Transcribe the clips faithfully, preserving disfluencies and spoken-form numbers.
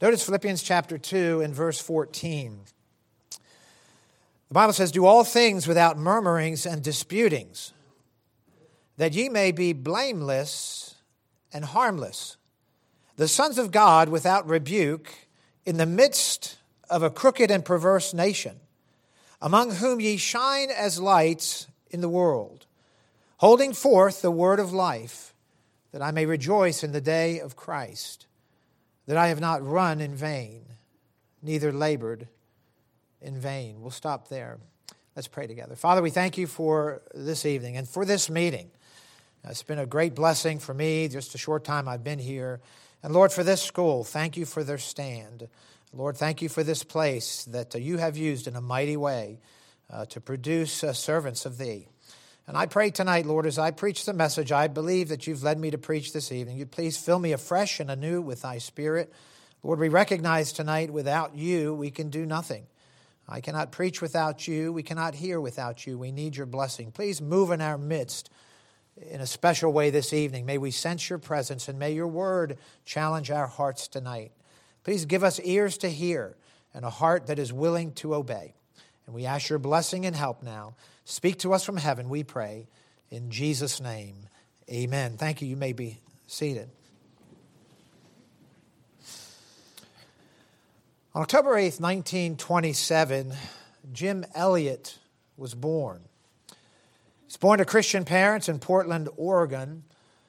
Notice Philippians chapter two and verse fourteen. The Bible says, "Do all things without murmurings and disputings, that ye may be blameless and harmless, the sons of God without rebuke, in the midst of a crooked and perverse nation, among whom ye shine as lights in the world, holding forth the word of life, that I may rejoice in the day of Christ, that I have not run in vain, neither labored in vain." We'll stop there. Let's pray together. Father, we thank you for this evening and for this meeting. It's been a great blessing for me, just a short time I've been here. And Lord, for this school, thank you for their stand. Lord, thank you for this place that you have used in a mighty way uh, to produce uh, servants of thee. And I pray tonight, Lord, as I preach the message I believe that you've led me to preach this evening, you please fill me afresh and anew with thy Spirit. Lord, we recognize tonight without you we can do nothing. I cannot preach without you. We cannot hear without you. We need your blessing. Please move in our midst in a special way this evening. May we sense your presence, and may your word challenge our hearts tonight. Please give us ears to hear and a heart that is willing to obey. And we ask your blessing and help now. Speak to us from heaven, we pray. In Jesus' name, amen. Thank you. You may be seated. On October eighth, nineteen twenty-seven, Jim Elliot was born. He was born to Christian parents in Portland, Oregon.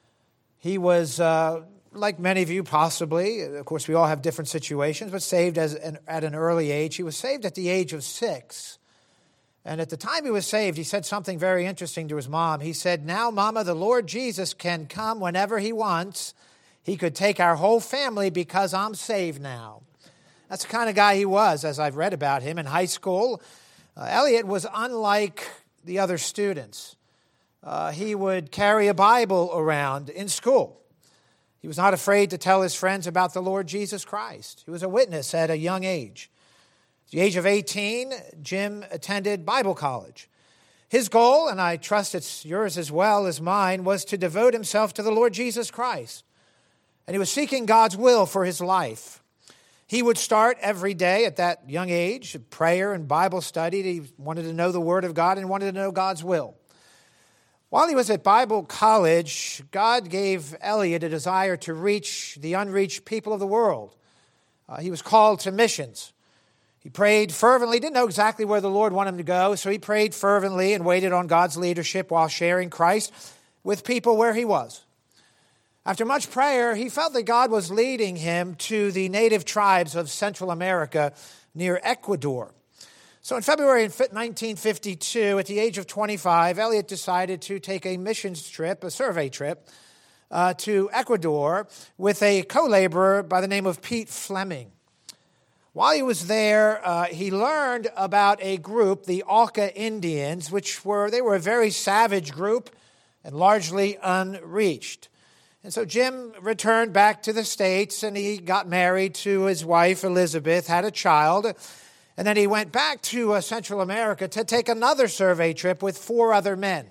He was, uh, like many of you possibly, of course we all have different situations, but saved as an, at an early age. He was saved at the age of six. And at the time he was saved, he said something very interesting to his mom. He said, "Now, Mama, the Lord Jesus can come whenever he wants. He could take our whole family because I'm saved now." That's the kind of guy he was, as I've read about him in high school. Uh, Elliot was unlike the other students. Uh, he would carry a Bible around in school. He was not afraid to tell his friends about the Lord Jesus Christ. He was a witness at a young age. At the age of eighteen, Jim attended Bible college. His goal, and I trust it's yours as well as mine, was to devote himself to the Lord Jesus Christ. And he was seeking God's will for his life. He would start every day at that young age, prayer and Bible study. He wanted to know the Word of God and wanted to know God's will. While he was at Bible college, God gave Elliot a desire to reach the unreached people of the world. Uh, he was called to missions. He prayed fervently, didn't know exactly where the Lord wanted him to go, so he prayed fervently and waited on God's leadership while sharing Christ with people where he was. After much prayer, he felt that God was leading him to the native tribes of Central America near Ecuador. So in February nineteen fifty-two, at the age of twenty-five, Elliot decided to take a missions trip, a survey trip, uh, to Ecuador with a co-laborer by the name of Pete Fleming. While he was there, uh, he learned about a group, the Auca Indians, which were, they were a very savage group and largely unreached. And so Jim returned back to the States, and he got married to his wife, Elizabeth, had a child, and then he went back to uh, Central America to take another survey trip with four other men.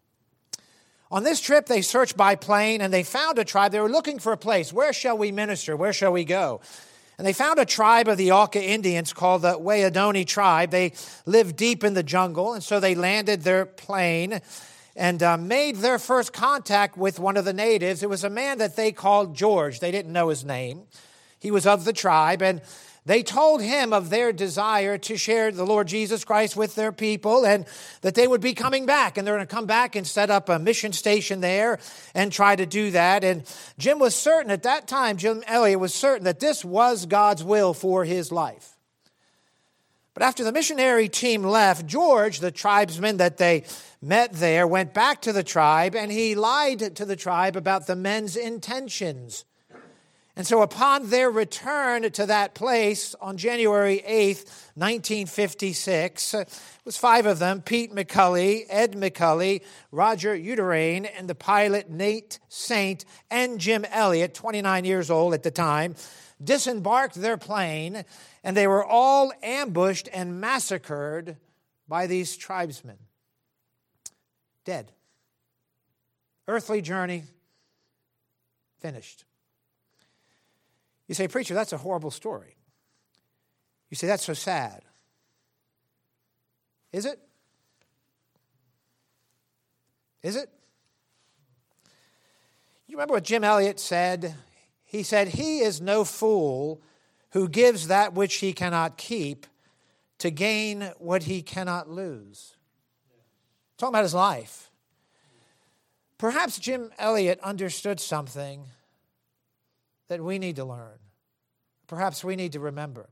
On this trip, they searched by plane, and they found a tribe. They were looking for a place. Where shall we minister? Where shall we go? And they found a tribe of the Auca Indians called the Wayadoni tribe. They lived deep in the jungle, and so they landed their plane and uh, made their first contact with one of the natives. It was a man that they called George. They didn't know his name. He was of the tribe, and they told him of their desire to share the Lord Jesus Christ with their people and that they would be coming back, and they're going to come back and set up a mission station there and try to do that. And Jim was certain at that time, Jim Elliot was certain that this was God's will for his life. But after the missionary team left, George, the tribesman that they met there, went back to the tribe, and he lied to the tribe about the men's intentions. And so upon their return to that place on January eighth, nineteen fifty-six, it was five of them, Pete McCulley, Ed McCulley, Roger Uterine, and the pilot Nate Saint, and Jim Elliot, twenty-nine years old at the time, disembarked their plane, and they were all ambushed and massacred by these tribesmen. Dead. Earthly journey finished. You say, preacher, that's a horrible story. You say, that's so sad. Is it? Is it? You remember what Jim Elliot said? He said, he is no fool who gives that which he cannot keep to gain what he cannot lose. Talking about his life. Perhaps Jim Elliot understood something that we need to learn. Perhaps we need to remember.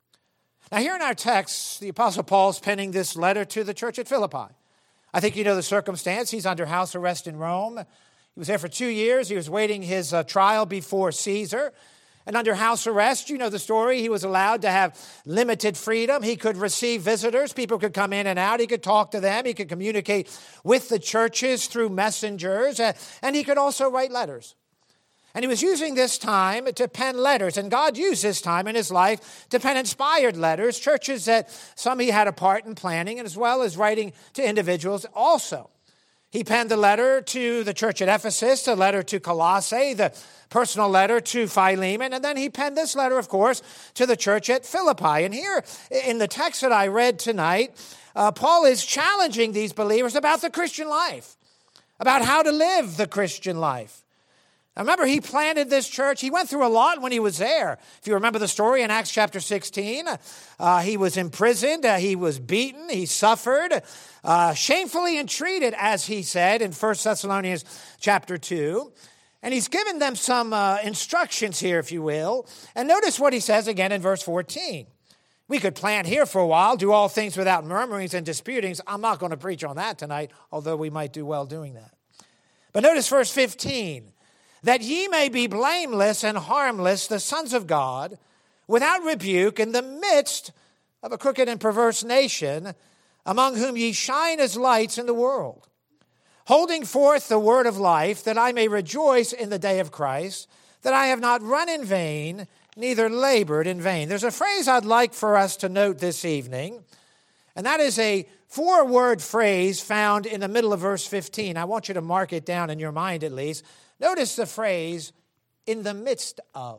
Now here in our text, the Apostle Paul's penning this letter to the church at Philippi. I think you know the circumstance. He's under house arrest in Rome. He was there for two years. He was waiting his uh, trial before Caesar. And under house arrest, you know the story, he was allowed to have limited freedom. He could receive visitors. People could come in and out. He could talk to them. He could communicate with the churches through messengers. Uh, and he could also write letters. And he was using this time to pen letters. And God used this time in his life to pen inspired letters, churches that some he had a part in planning, as well as writing to individuals also. He penned the letter to the church at Ephesus, the letter to Colossae, the personal letter to Philemon, and then he penned this letter, of course, to the church at Philippi. And here in the text that I read tonight, uh, Paul is challenging these believers about the Christian life, about how to live the Christian life. Now remember, he planted this church. He went through a lot when he was there. If you remember the story in Acts chapter sixteen, uh, he was imprisoned, uh, he was beaten, he suffered, uh, shamefully entreated, as he said in First Thessalonians chapter two. And he's given them some uh, instructions here, if you will. And notice what he says again in verse fourteen. We could plant here for a while, do all things without murmurings and disputings. I'm not going to preach on that tonight, although we might do well doing that. But notice verse fifteen. That ye may be blameless and harmless, the sons of God, without rebuke, in the midst of a crooked and perverse nation, among whom ye shine as lights in the world, holding forth the word of life, that I may rejoice in the day of Christ, that I have not run in vain, neither labored in vain. There's a phrase I'd like for us to note this evening, and that is a four-word phrase found in the middle of verse fifteen. I want you to mark it down in your mind at least. Notice the phrase, in the midst of.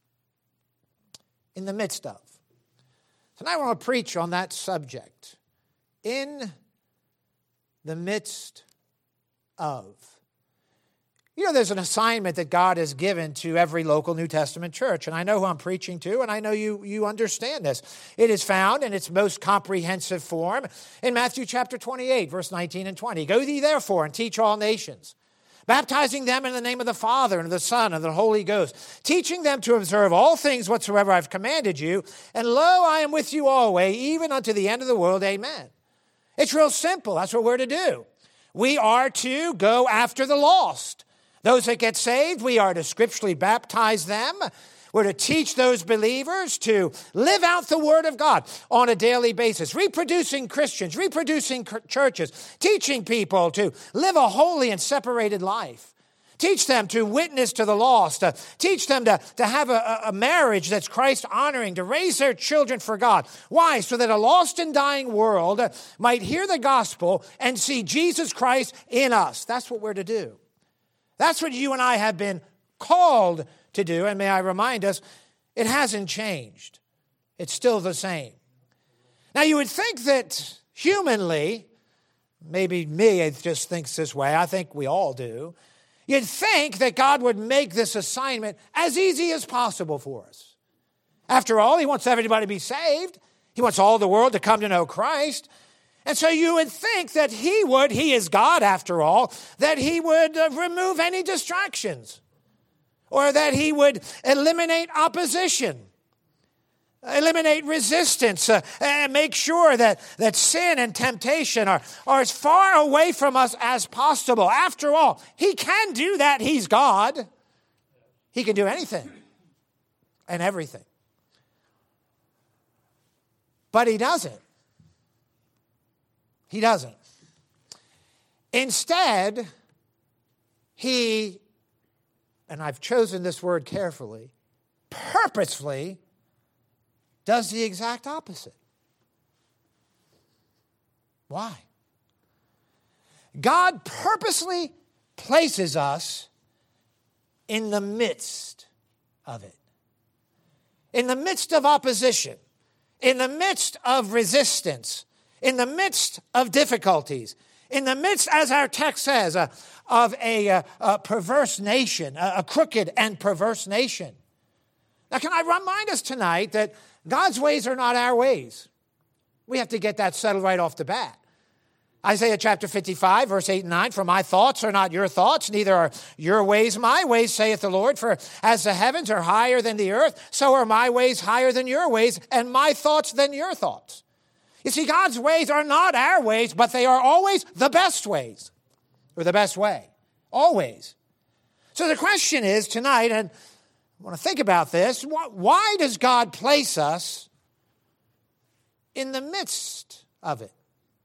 In the midst of. Tonight I want to preach on that subject. In the midst of. You know, there's an assignment that God has given to every local New Testament church, and I know who I'm preaching to, and I know you, you understand this. It is found in its most comprehensive form in Matthew chapter twenty-eight, verse nineteen and twenty. Go ye therefore and teach all nations, baptizing them in the name of the Father and of the Son and of the Holy Ghost, teaching them to observe all things whatsoever I've commanded you. And lo, I am with you always, even unto the end of the world. Amen. It's real simple. That's what we're to do. We are to go after the lost. Those that get saved, we are to scripturally baptize them. We're to teach those believers to live out the Word of God on a daily basis, reproducing Christians, reproducing churches, teaching people to live a holy and separated life. Teach them to witness to the lost. Uh, teach them to, to have a, a marriage that's Christ-honoring, to raise their children for God. Why? So that a lost and dying world uh, might hear the gospel and see Jesus Christ in us. That's what we're to do. That's what you and I have been called to do, and may I remind us, it hasn't changed. It's still the same. Now, you would think that humanly, maybe me just thinks this way, I think we all do, you'd think that God would make this assignment as easy as possible for us. After all, he wants everybody to be saved. He wants all the world to come to know Christ. And so you would think that he would, he is God after all, that he would uh, remove any distractions. Or that he would eliminate opposition, eliminate resistance, uh, and make sure that, that sin and temptation are, are as far away from us as possible. After all, he can do that. He's God. He can do anything and everything. But he doesn't. He doesn't. Instead, he, and I've chosen this word carefully, purposefully does the exact opposite. Why? God purposely places us in the midst of it. in the midst of opposition, in the midst of resistance, in the midst of difficulties, in the midst, as our text says, uh, of a, a, a perverse nation, a, a crooked and perverse nation. Now, can I remind us tonight that God's ways are not our ways? We have to get that settled right off the bat. Isaiah chapter fifty-five, verse eight and nine, for my thoughts are not your thoughts, neither are your ways my ways, saith the Lord. For as the heavens are higher than the earth, so are my ways higher than your ways, and my thoughts than your thoughts. You see, God's ways are not our ways, but they are always the best ways, or the best way, always. So the question is tonight, and I want to think about this, why does God place us in the midst of it?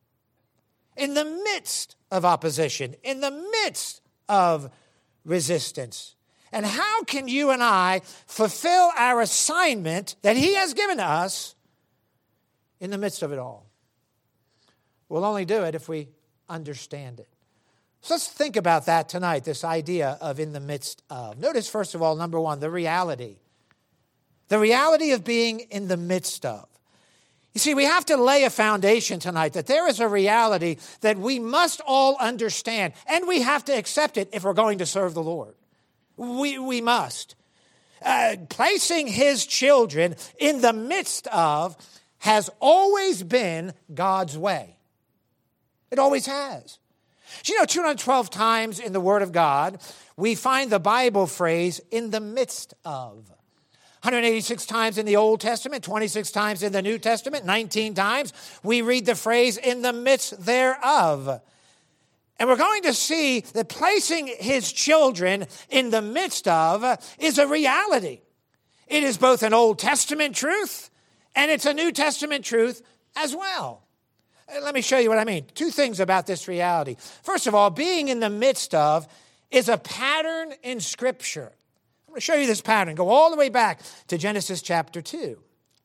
In the midst of opposition, in the midst of resistance. And how can you and I fulfill our assignment that he has given to us in the midst of it all? We'll only do it if we understand it. So let's think about that tonight, this idea of in the midst of. Notice, first of all, number one, the reality. The reality of being in the midst of. You see, we have to lay a foundation tonight that there is a reality that we must all understand, and we have to accept it if we're going to serve the Lord. We, we must. Uh, placing his children in the midst of has always been God's way. It always has. Do you know, two hundred twelve times in the Word of God, we find the Bible phrase, in the midst of. one hundred eighty-six times in the Old Testament, twenty-six times in the New Testament, nineteen times we read the phrase, in the midst thereof. And we're going to see that placing his children in the midst of is a reality. It is both an Old Testament truth and it's a New Testament truth as well. Let me show you what I mean. Two things about this reality. First of all, being in the midst of is a pattern in Scripture. I'm going to show you this pattern. Go all the way back to Genesis chapter two.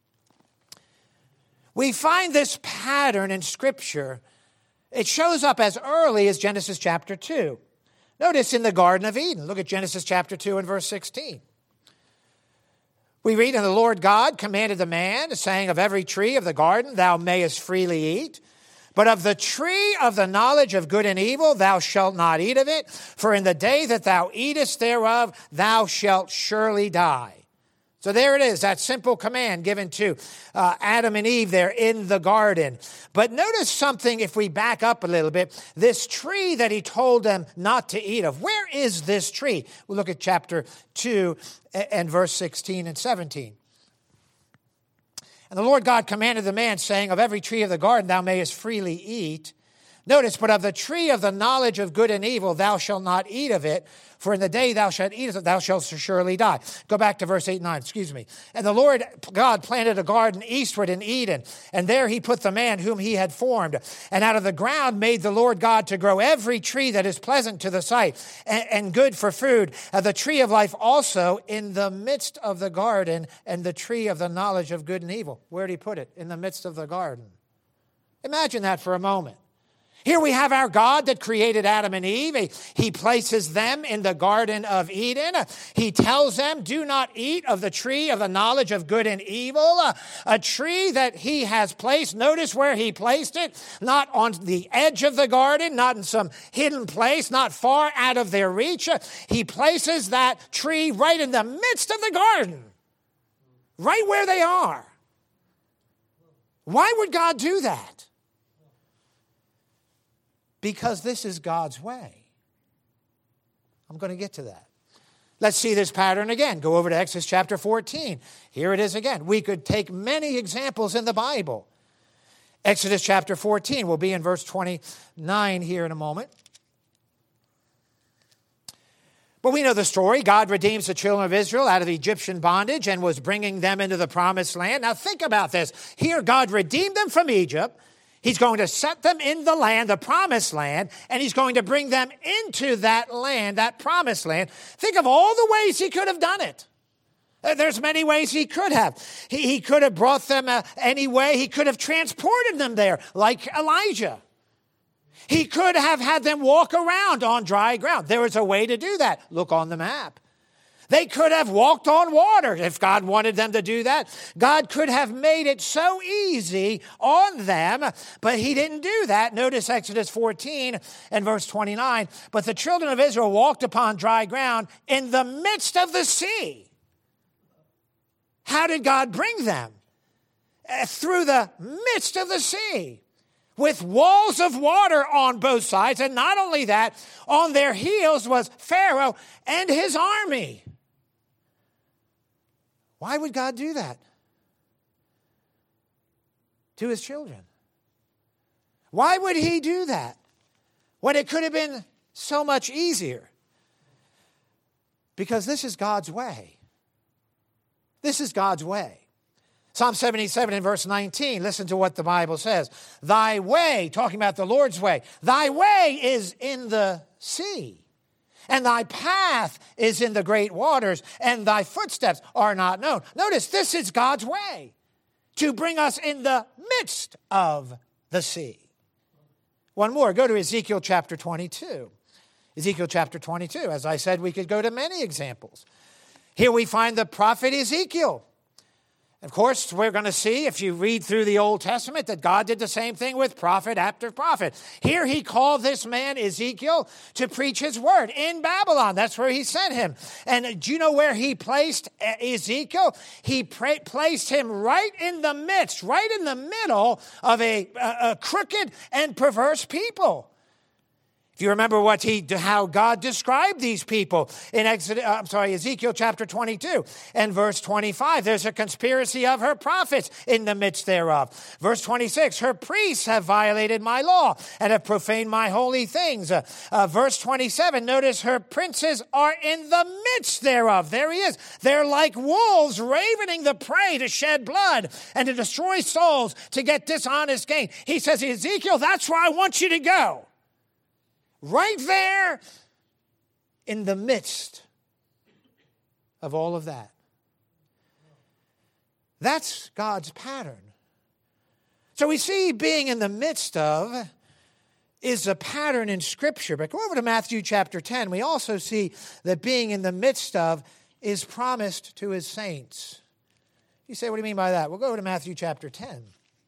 We find this pattern in Scripture. It shows up as early as Genesis chapter two. Notice in the Garden of Eden. Look at Genesis chapter two and verse sixteen. We read, and the Lord God commanded the man, saying, of every tree of the garden thou mayest freely eat, but of the tree of the knowledge of good and evil thou shalt not eat of it, for in the day that thou eatest thereof thou shalt surely die. So there it is, that simple command given to uh, Adam and Eve there in the garden. But notice something if we back up a little bit. This tree that he told them not to eat of, where is this tree? We'll look at chapter two and verse sixteen and seventeen. And the Lord God commanded the man, saying, of every tree of the garden thou mayest freely eat. Notice, but of the tree of the knowledge of good and evil thou shalt not eat of it, for in the day thou shalt eat of it, thou shalt surely die. Go back to verse eight and nine, excuse me. And the Lord God planted a garden eastward in Eden, and there he put the man whom he had formed. And out of the ground made the Lord God to grow every tree that is pleasant to the sight, and, and good for food, and the tree of life also in the midst of the garden, and the tree of the knowledge of good and evil. Where did he put it? In the midst of the garden. Imagine that for a moment. Here we have our God that created Adam and Eve. He places them in the Garden of Eden. He tells them, do not eat of the tree of the knowledge of good and evil, a tree that he has placed. Notice where he placed it, not on the edge of the garden, not in some hidden place, not far out of their reach. He places that tree right in the midst of the garden, right where they are. Why would God do that? Because this is God's way. I'm going to get to that. Let's see this pattern again. Go over to Exodus chapter fourteen. Here it is again. We could take many examples in the Bible. Exodus chapter fourteen. We'll be in verse twenty-nine here in a moment. But we know the story. God redeems the children of Israel out of Egyptian bondage and was bringing them into the promised land. Now think about this. Here God redeemed them from Egypt. He's going to set them in the land, the promised land, and he's going to bring them into that land, that promised land. Think of all the ways he could have done it. There's many ways he could have. He, he could have brought them uh, any way. He could have transported them there like Elijah. He could have had them walk around on dry ground. There was a way to do that. Look on the map. They could have walked on water if God wanted them to do that. God could have made it so easy on them, but he didn't do that. Notice Exodus fourteen and verse twenty-nine. But the children of Israel walked upon dry ground in the midst of the sea. How did God bring them? Through the midst of the sea, with walls of water on both sides. And not only that, on their heels was Pharaoh and his army. Why would God do that to his children? Why would he do that when it could have been so much easier? Because this is God's way. This is God's way. Psalm seventy-seven and verse nineteen, listen to what the Bible says. Thy way, talking about the Lord's way, thy way is in the sea, and thy path is in the great waters, and thy footsteps are not known. Notice, this is God's way, to bring us in the midst of the sea. One more, go to Ezekiel chapter twenty-two. Ezekiel chapter twenty-two, as I said, we could go to many examples. Here we find the prophet Ezekiel. Of course, we're going to see, if you read through the Old Testament, that God did the same thing with prophet after prophet. Here he called this man Ezekiel to preach his word in Babylon. That's where he sent him. And do you know where he placed Ezekiel? He pra- placed him right in the midst, right in the middle of a, a, a crooked and perverse people. If you remember what he, how God described these people in Exodus, I'm sorry, Ezekiel chapter twenty-two and verse twenty-five, there's a conspiracy of her prophets in the midst thereof. Verse twenty-six, her priests have violated my law and have profaned my holy things. Uh, uh, verse twenty-seven, notice her princes are in the midst thereof. There he is. They're like wolves ravening the prey to shed blood and to destroy souls to get dishonest gain. He says, Ezekiel, that's where I want you to go. Right there in the midst of all of that. That's God's pattern. So we see being in the midst of is a pattern in Scripture. But go over to Matthew chapter ten. We also see that being in the midst of is promised to his saints. You say, what do you mean by that? We'll go over to Matthew chapter ten.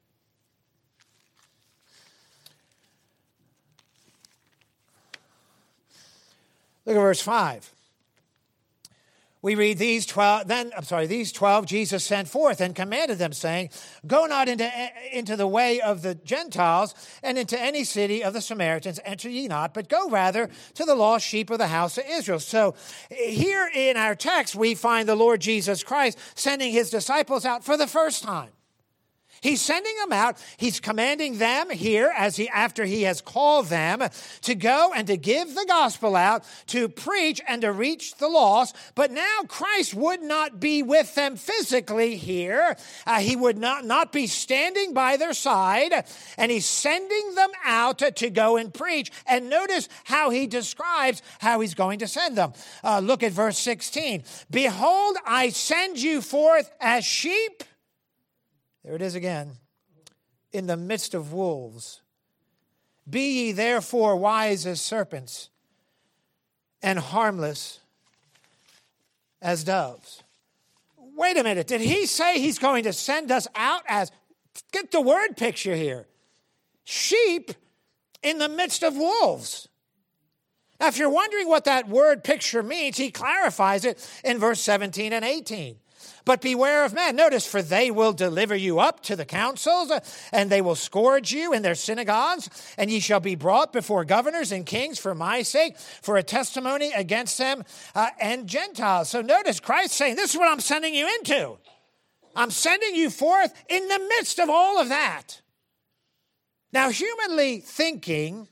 Look at verse five. We read these twelve, then, I'm sorry, these twelve Jesus sent forth and commanded them, saying, go not into, into the way of the Gentiles and into any city of the Samaritans, enter ye not, but go rather to the lost sheep of the house of Israel. So here in our text, we find the Lord Jesus Christ sending his disciples out for the first time. He's sending them out. He's commanding them here as he, after he has called them to go and to give the gospel out, to preach and to reach the lost. But now Christ would not be with them physically here. Uh, he would not, not be standing by their side. And he's sending them out to, to go and preach. And notice how he describes how he's going to send them. Uh, look at verse sixteen. Behold, I send you forth as sheep. There it is again. In the midst of wolves. Be ye therefore wise as serpents and harmless as doves. Wait a minute. Did he say he's going to send us out as, get the word picture here, sheep in the midst of wolves? Now, if you're wondering what that word picture means, he clarifies it in verse seventeen and eighteen. But beware of men. Notice, for they will deliver you up to the councils, and they will scourge you in their synagogues, and ye shall be brought before governors and kings for my sake, for a testimony against them uh, and Gentiles. So notice Christ saying, this is what I'm sending you into. I'm sending you forth in the midst of all of that. Now, humanly thinking,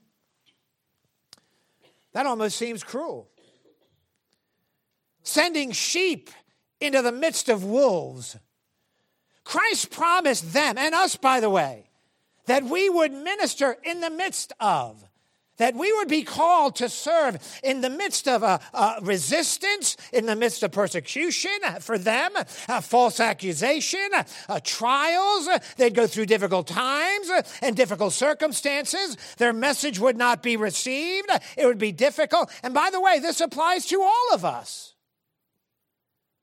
that almost seems cruel. Sending sheep into the midst of wolves. Christ promised them, and us, by the way, that we would minister in the midst of, that we would be called to serve in the midst of a, a resistance, in the midst of persecution for them, a false accusation, a trials. They'd go through difficult times and difficult circumstances. Their message would not be received. It would be difficult. And by the way, this applies to all of us.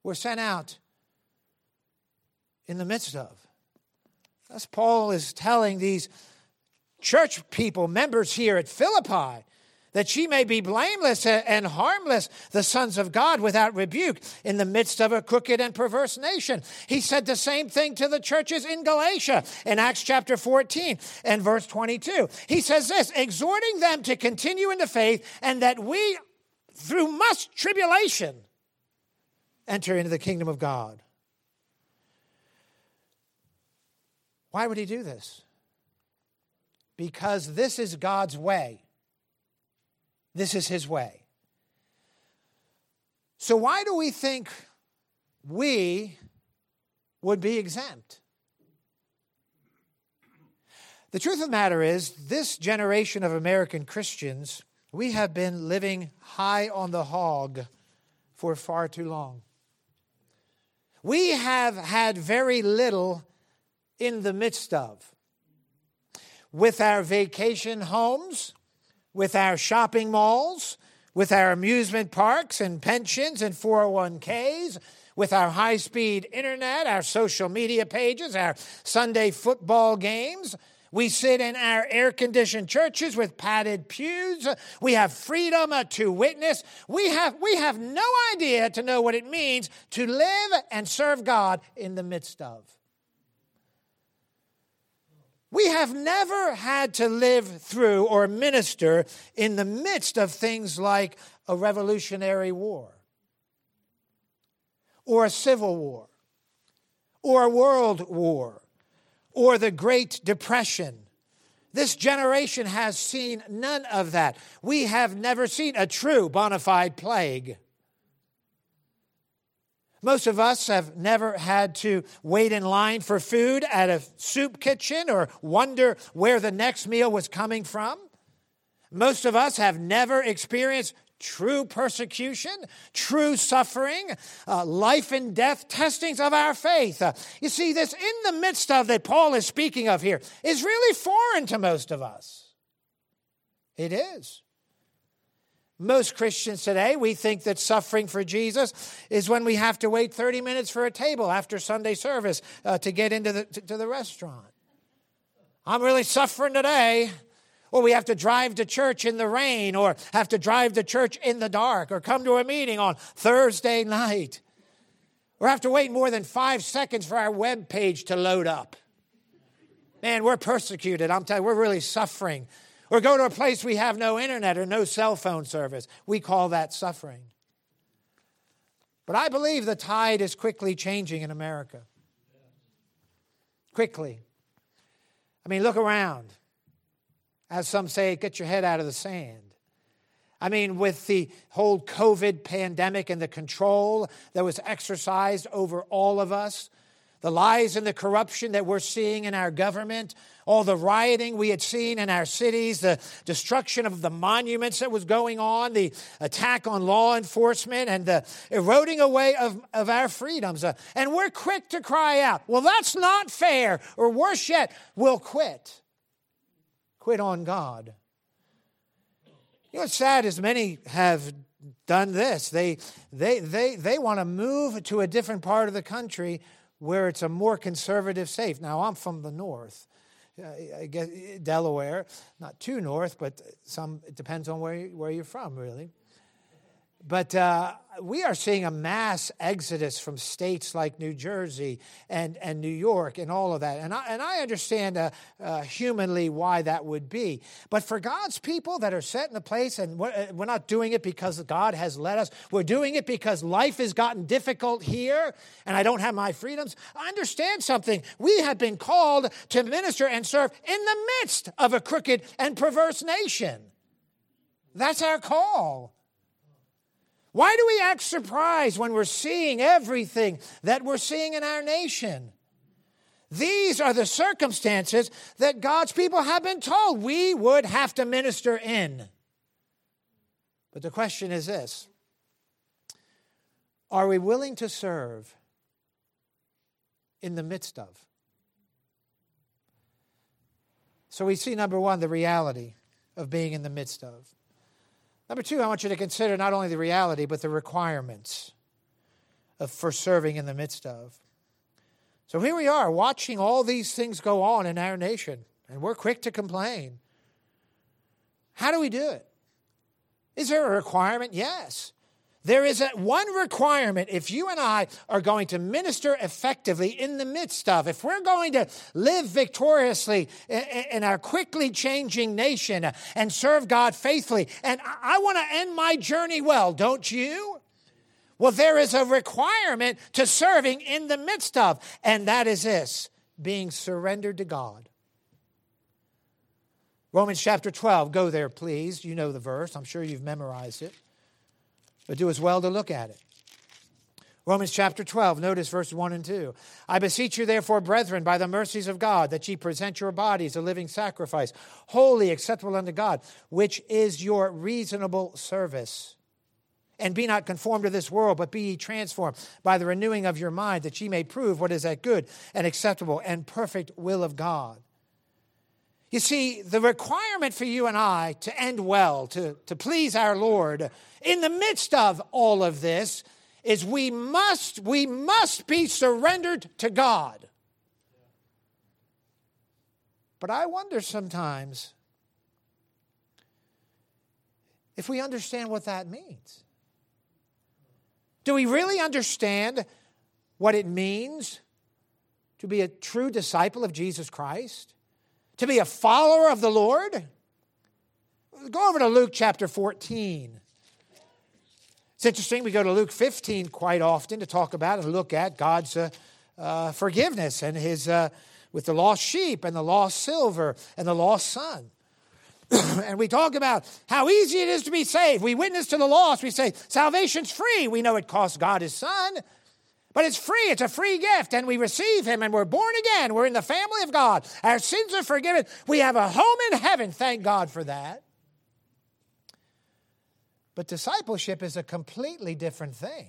were sent out in the midst of. As Paul is telling these church people, members here at Philippi, that she may be blameless and harmless, the sons of God, without rebuke, in the midst of a crooked and perverse nation. He said the same thing to the churches in Galatia in Acts chapter fourteen and verse twenty-two. He says this, exhorting them to continue in the faith, and that we, through much tribulation, enter into the kingdom of God. Why would he do this? Because this is God's way. This is his way. So why do we think we would be exempt? The truth of the matter is, this generation of American Christians, we have been living high on the hog for far too long. We have had very little in the midst of. With our vacation homes, with our shopping malls, with our amusement parks and pensions and four oh one k's, with our high-speed internet, our social media pages, our Sunday football games. We sit in our air-conditioned churches with padded pews. We have freedom to witness. We have, we have no idea to know what it means to live and serve God in the midst of. We have never had to live through or minister in the midst of things like a revolutionary war, or a civil war, or a world war, or the Great Depression. This generation has seen none of that. We have never seen a true bona fide plague. Most of us have never had to wait in line for food at a soup kitchen or wonder where the next meal was coming from. Most of us have never experienced true persecution, true suffering, uh, life and death testings of our faith. Uh, you see, this in the midst of that Paul is speaking of here is really foreign to most of us. It is. Most Christians today, we think that suffering for Jesus is when we have to wait thirty minutes for a table after Sunday service uh, to get into the, to, to the restaurant. I'm really suffering today. Or we have to drive to church in the rain, or have to drive to church in the dark, or come to a meeting on Thursday night. Or have to wait more than five seconds for our web page to load up. Man, we're persecuted. I'm telling you, we're really suffering. Or go to a place we have no internet or no cell phone service. We call that suffering. But I believe the tide is quickly changing in America. Quickly. I mean, look around. As some say, get your head out of the sand. I mean, with the whole COVID pandemic and the control that was exercised over all of us, the lies and the corruption that we're seeing in our government, all the rioting we had seen in our cities, the destruction of the monuments that was going on, the attack on law enforcement, and the eroding away of, of our freedoms. Uh, and we're quick to cry out, well, that's not fair, or worse yet, we'll quit. Quit on God. You know what's sad is many have done this. They, they, they, they want to move to a different part of the country where it's a more conservative safe. Now, I'm from the north, I guess Delaware, not too north, but some. It depends on where you, where you're from, really. But uh, we are seeing a mass exodus from states like New Jersey and, and New York and all of that. And I, and I understand uh, uh, humanly why that would be. But for God's people that are set in a place, and we're, we're not doing it because God has led us. We're doing it because life has gotten difficult here and I don't have my freedoms. I understand something. We have been called to minister and serve in the midst of a crooked and perverse nation. That's our call. Why do we act surprised when we're seeing everything that we're seeing in our nation? These are the circumstances that God's people have been told we would have to minister in. But the question is this: are we willing to serve in the midst of? So we see, number one, the reality of being in the midst of. Number two, I want you to consider not only the reality, but the requirements of, for serving in the midst of. So here we are, watching all these things go on in our nation, and we're quick to complain. How do we do it? Is there a requirement? Yes. There is a, one requirement if you and I are going to minister effectively in the midst of, if we're going to live victoriously in, in our quickly changing nation and serve God faithfully. And I, I want to end my journey well, don't you? Well, there is a requirement to serving in the midst of, and that is this, being surrendered to God. Romans chapter twelve, go there, please. You know the verse. I'm sure you've memorized it. But do as well to look at it. Romans chapter twelve, notice verses one and two. I beseech you, therefore, brethren, by the mercies of God, that ye present your bodies a living sacrifice, holy, acceptable unto God, which is your reasonable service. And be not conformed to this world, but be ye transformed by the renewing of your mind, that ye may prove what is that good and acceptable and perfect will of God. You see, the requirement for you and I to end well, to, to please our Lord, in the midst of all of this, is we must, we must be surrendered to God. But I wonder sometimes if we understand what that means. Do we really understand what it means to be a true disciple of Jesus Christ? To be a follower of the Lord? Go over to Luke chapter fourteen. It's interesting, we go to Luke fifteen quite often to talk about and look at God's uh, uh, forgiveness and his, uh, with the lost sheep and the lost silver and the lost son. And we talk about how easy it is to be saved. We witness to the lost. We say, salvation's free. We know it costs God his son. But it's free. It's a free gift. And we receive him and we're born again. We're in the family of God. Our sins are forgiven. We have a home in heaven. Thank God for that. But discipleship is a completely different thing.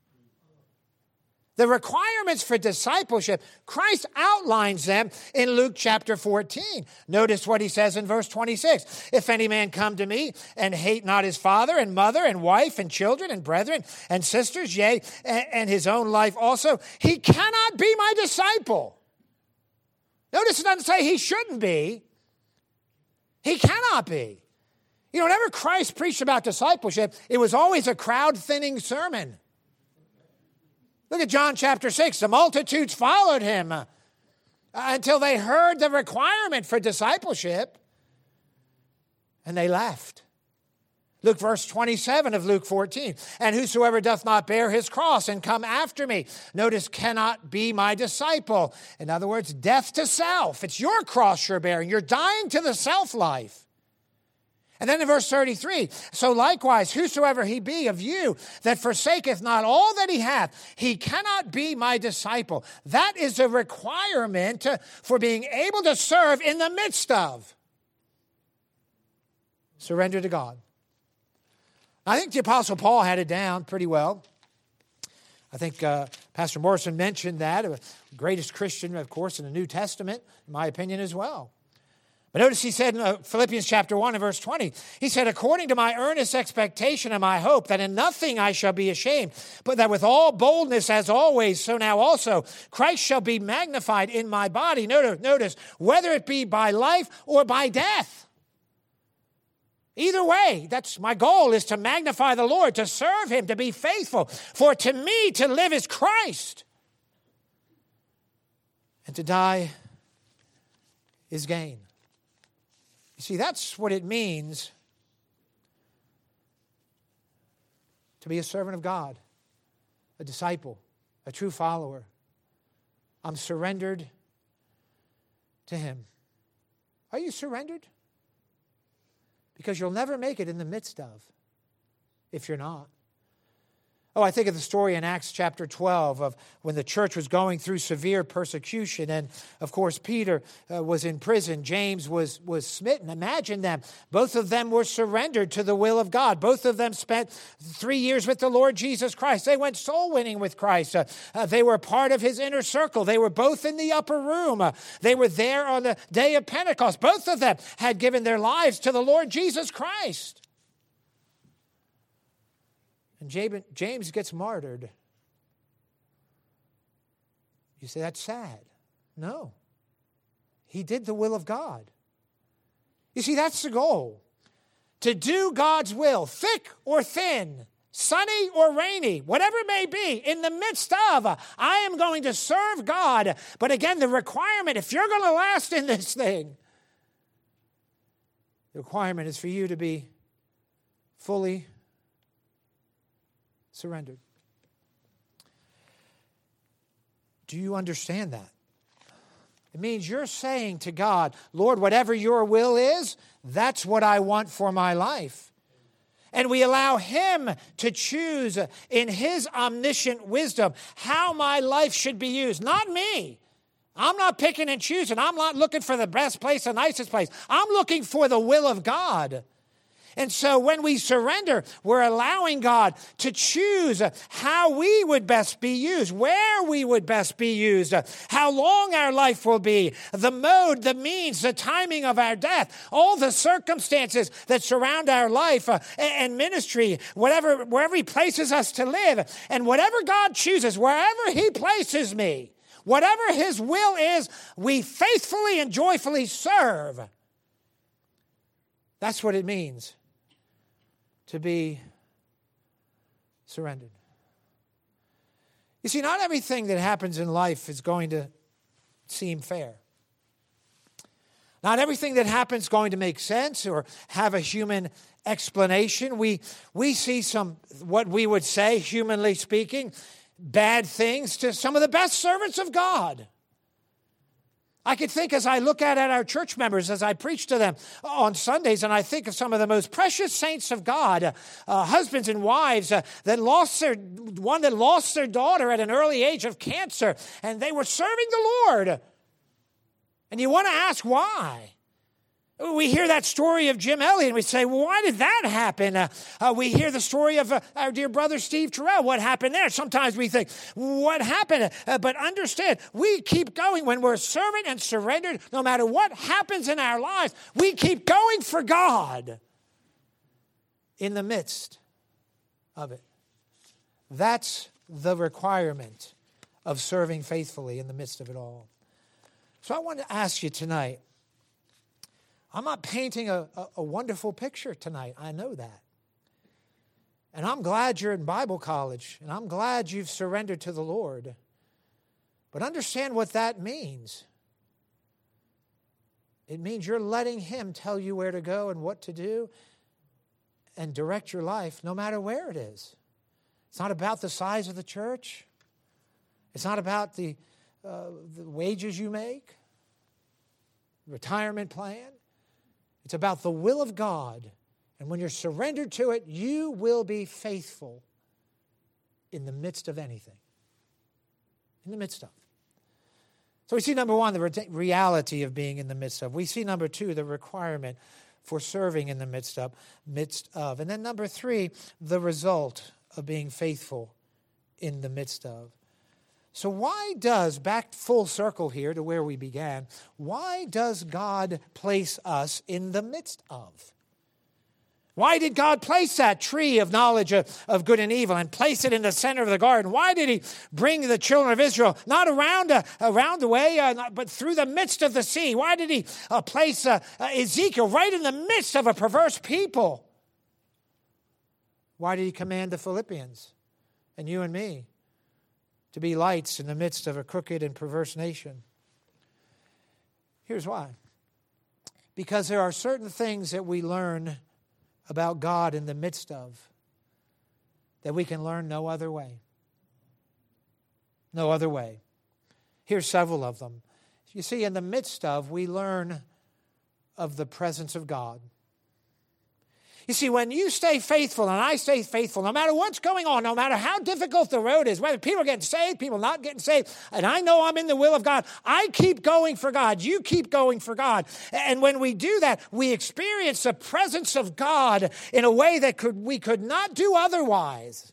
The requirements for discipleship, Christ outlines them in Luke chapter fourteen. Notice what he says in verse twenty-six. If any man come to me and hate not his father and mother and wife and children and brethren and sisters, yea, and his own life also, he cannot be my disciple. Notice it doesn't say he shouldn't be. He cannot be. You know, whenever Christ preached about discipleship, it was always a crowd-thinning sermon. Look at John chapter six. The multitudes followed him uh, until they heard the requirement for discipleship, and they left. Look, verse twenty-seven of Luke fourteen. And whosoever doth not bear his cross and come after me, notice, cannot be my disciple. In other words, death to self. It's your cross you're bearing. You're dying to the self-life. And then in verse thirty-three, so likewise, whosoever he be of you that forsaketh not all that he hath, he cannot be my disciple. That is a requirement for being able to serve in the midst of. Surrender to God. I think the Apostle Paul had it down pretty well. I think uh, Pastor Morrison mentioned that, the greatest Christian, of course, in the New Testament, in my opinion as well. But notice he said in uh, Philippians chapter one and verse twenty, he said, according to my earnest expectation and my hope that in nothing I shall be ashamed, but that with all boldness as always, so now also, Christ shall be magnified in my body. Notice, notice whether it be by life or by death. Either way, that's my goal, is to magnify the Lord, to serve him, to be faithful. For to me, to live is Christ, and to die is gain. You see, that's what it means to be a servant of God, a disciple, a true follower. I'm surrendered to him. Are you surrendered? Because you'll never make it in the midst of if you're not. Oh, I think of the story in Acts chapter twelve of when the church was going through severe persecution. And, of course, Peter uh, was in prison. James was, was smitten. Imagine them. Both of them were surrendered to the will of God. Both of them spent three years with the Lord Jesus Christ. They went soul winning with Christ. Uh, uh, they were part of his inner circle. They were both in the upper room. Uh, they were there on the day of Pentecost. Both of them had given their lives to the Lord Jesus Christ. And James gets martyred. You say, that's sad. No. He did the will of God. You see, that's the goal. To do God's will, thick or thin, sunny or rainy, whatever it may be, in the midst of, I am going to serve God. But again, the requirement, if you're going to last in this thing, the requirement is for you to be fully surrendered. Do you understand that? It means you're saying to God, Lord, whatever your will is, that's what I want for my life. And we allow Him to choose in His omniscient wisdom how my life should be used. Not me. I'm not picking and choosing. I'm not looking for the best place, the nicest place. I'm looking for the will of God. And so when we surrender, we're allowing God to choose how we would best be used, where we would best be used, how long our life will be, the mode, the means, the timing of our death, all the circumstances that surround our life uh, and ministry, whatever, wherever He places us to live. And whatever God chooses, wherever He places me, whatever His will is, we faithfully and joyfully serve. That's what it means to be surrendered. You see, not everything that happens in life is going to seem fair. Not everything that happens is going to make sense or have a human explanation. We, we see some, what we would say, humanly speaking, bad things to some of the best servants of God. I could think as I look at, at our church members, as I preach to them on Sundays, and I think of some of the most precious saints of God, uh, husbands and wives uh, that lost their, one that lost their daughter at an early age of cancer, and they were serving the Lord. And you want to ask why? We hear that story of Jim Elliot, and we say, well, why did that happen? Uh, uh, we hear the story of uh, our dear brother Steve Terrell. What happened there? Sometimes we think, what happened? Uh, but understand, we keep going. When we're servant and surrendered, no matter what happens in our lives, we keep going for God in the midst of it. That's the requirement of serving faithfully in the midst of it all. So I want to ask you tonight, I'm not painting a, a, a wonderful picture tonight. I know that. And I'm glad you're in Bible college, and I'm glad you've surrendered to the Lord. But understand what that means. It means you're letting Him tell you where to go and what to do and direct your life no matter where it is. It's not about the size of the church. It's not about the, uh, the wages you make, retirement plan. It's about the will of God. And when you're surrendered to it, you will be faithful in the midst of anything. In the midst of. So we see, number one, the re- reality of being in the midst of. We see, number two, the requirement for serving in the midst of. Midst of. And then number three, the result of being faithful in the midst of. So why does, back full circle here to where we began, why does God place us in the midst of? Why did God place that tree of knowledge of, of good and evil and place it in the center of the garden? Why did He bring the children of Israel not around, uh, around the way, uh, not, but through the midst of the sea? Why did He uh, place uh, uh, Ezekiel right in the midst of a perverse people? Why did He command the Philippians and you and me to be lights in the midst of a crooked and perverse nation? Here's why. Because there are certain things that we learn about God in the midst of that we can learn no other way. No other way. Here's several of them. You see, in the midst of, we learn of the presence of God. You see, when you stay faithful and I stay faithful, no matter what's going on, no matter how difficult the road is, whether people are getting saved, people not getting saved, and I know I'm in the will of God, I keep going for God. You keep going for God. And when we do that, we experience the presence of God in a way that could we could not do otherwise.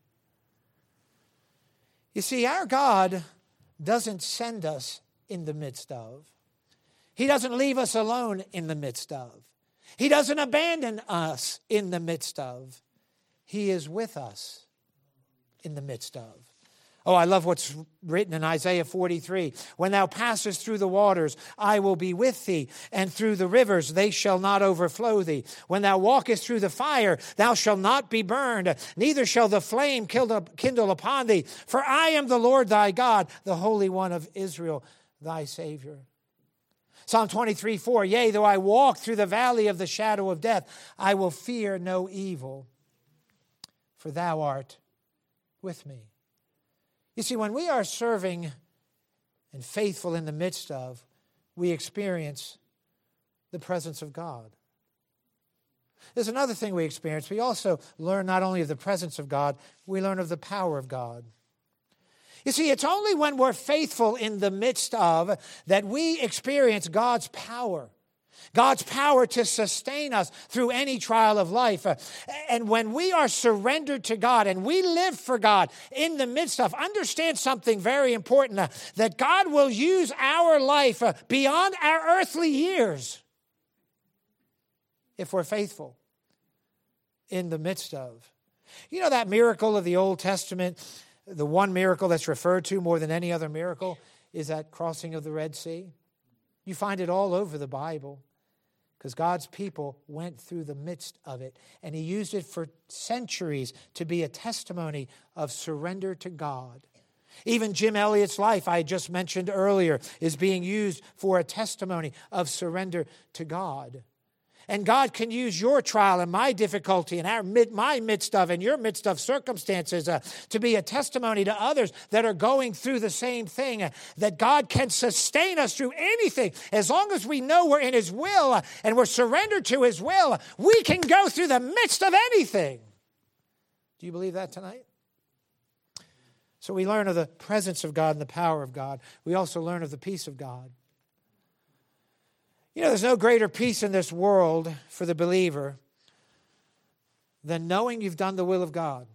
You see, our God doesn't send us in the midst of. He doesn't leave us alone in the midst of. He doesn't abandon us in the midst of. He is with us in the midst of. Oh, I love what's written in Isaiah forty-three. When thou passest through the waters, I will be with thee, and through the rivers, they shall not overflow thee. When thou walkest through the fire, thou shalt not be burned, neither shall the flame kindle upon thee. For I am the Lord thy God, the Holy One of Israel, thy Savior. Psalm twenty-three, four, yea, though I walk through the valley of the shadow of death, I will fear no evil, for thou art with me. You see, when we are serving and faithful in the midst of, we experience the presence of God. There's another thing we experience. We also learn not only of the presence of God, we learn of the power of God. You see, it's only when we're faithful in the midst of that we experience God's power. God's power to sustain us through any trial of life. And when we are surrendered to God and we live for God in the midst of, understand something very important, that God will use our life beyond our earthly years if we're faithful in the midst of. You know that miracle of the Old Testament, the one miracle that's referred to more than any other miracle is that crossing of the Red Sea. You find it all over the Bible. Because God's people went through the midst of it. And he used it for centuries to be a testimony of surrender to God. Even Jim Elliot's life, I just mentioned earlier, is being used for a testimony of surrender to God. And God can use your trial and my difficulty and our my midst of and your midst of circumstances uh, to be a testimony to others that are going through the same thing, uh, that God can sustain us through anything. As long as we know we're in his will uh, and we're surrendered to his will, uh, we can go through the midst of anything. Do you believe that tonight? So we learn of the presence of God and the power of God. We also learn of the peace of God. You know, there's no greater peace in this world for the believer than knowing you've done the will of God.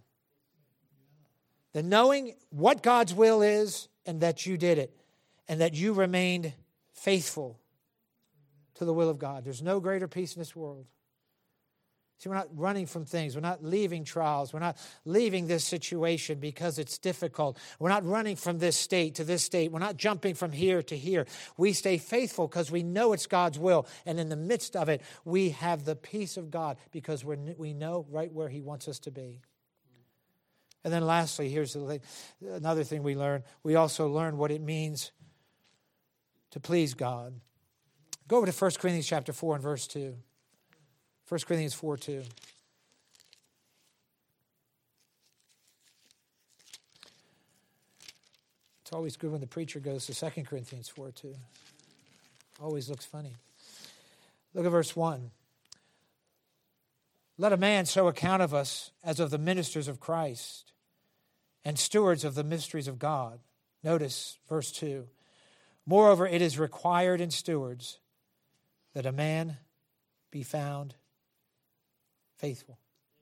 Than knowing what God's will is and that you did it. And that you remained faithful to the will of God. There's no greater peace in this world. See, we're not running from things. We're not leaving trials. We're not leaving this situation because it's difficult. We're not running from this state to this state. We're not jumping from here to here. We stay faithful because we know it's God's will. And in the midst of it, we have the peace of God because we're, we know right where he wants us to be. And then lastly, here's the, another thing we learn. We also learn what it means to please God. Go over to First Corinthians chapter four and verse two. First Corinthians four two. It's always good when the preacher goes to Second Corinthians four two. Always looks funny. Look at verse one. Let a man so account of us as of the ministers of Christ and stewards of the mysteries of God. Notice verse two. Moreover, it is required in stewards that a man be found faithful.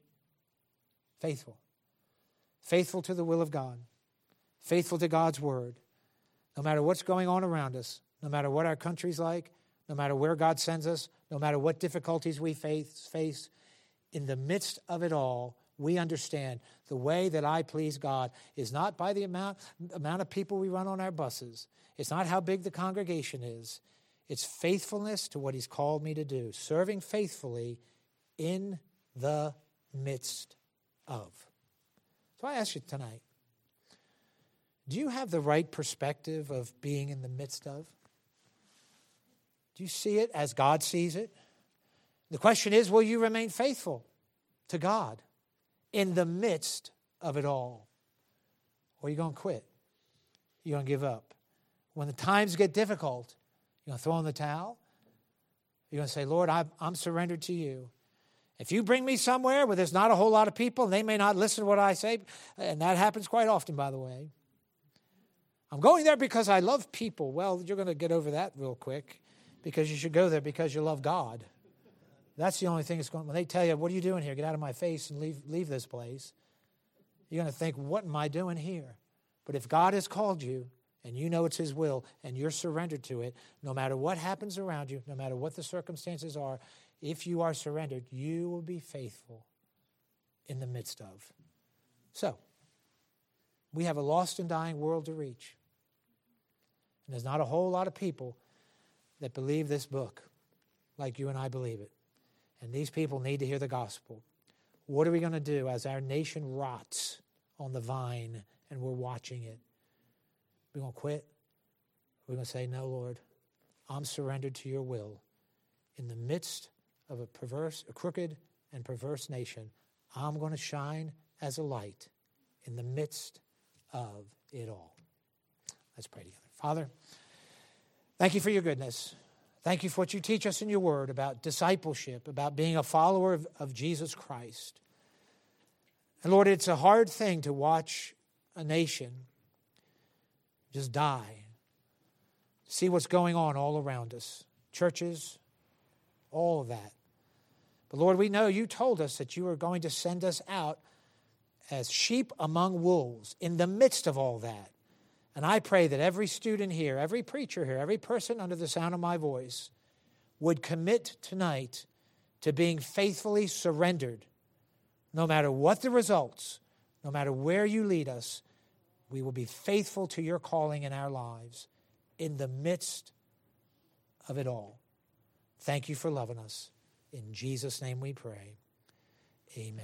Faithful. Faithful to the will of God. Faithful to God's word. No matter what's going on around us, no matter what our country's like, no matter where God sends us, no matter what difficulties we face, face, in the midst of it all, we understand the way that I please God is not by the amount, amount of people we run on our buses. It's not how big the congregation is. It's faithfulness to what he's called me to do. Serving faithfully in the midst of. So I ask you tonight, do you have the right perspective of being in the midst of? Do you see it as God sees it? The question is, will you remain faithful to God in the midst of it all? Or are you going to quit? You're going to give up? When the times get difficult, you're going to throw in the towel? You're going to say, Lord, I'm, I'm surrendered to you. If you bring me somewhere where there's not a whole lot of people, and they may not listen to what I say, and that happens quite often, by the way. I'm going there because I love people. Well, you're going to get over that real quick because you should go there because you love God. That's the only thing that's going. When they tell you, what are you doing here? Get out of my face and leave, leave this place. You're going to think, what am I doing here? But if God has called you, and you know it's his will, and you're surrendered to it, no matter what happens around you, no matter what the circumstances are, if you are surrendered, you will be faithful in the midst of. So, We have a lost and dying world to reach. And there's not a whole lot of people that believe this book like you and I believe it. And these people need to hear the gospel. What are we going to do as our nation rots on the vine and we're watching it? We're going to quit? We're going to say, no, Lord, I'm surrendered to your will. In the midst of a perverse, a crooked and perverse nation, I'm going to shine as a light in the midst of it all. Let's pray together. Father, thank you for your goodness. Thank you for what you teach us in your word about discipleship, about being a follower of, of Jesus Christ. And Lord, it's a hard thing to watch a nation just die. See what's going on all around us. Churches, all of that. But Lord, we know you told us that you are going to send us out as sheep among wolves in the midst of all that. And I pray that every student here, every preacher here, every person under the sound of my voice would commit tonight to being faithfully surrendered. No matter what the results, no matter where you lead us, we will be faithful to your calling in our lives in the midst of it all. Thank you for loving us. In Jesus' name we pray. Amen.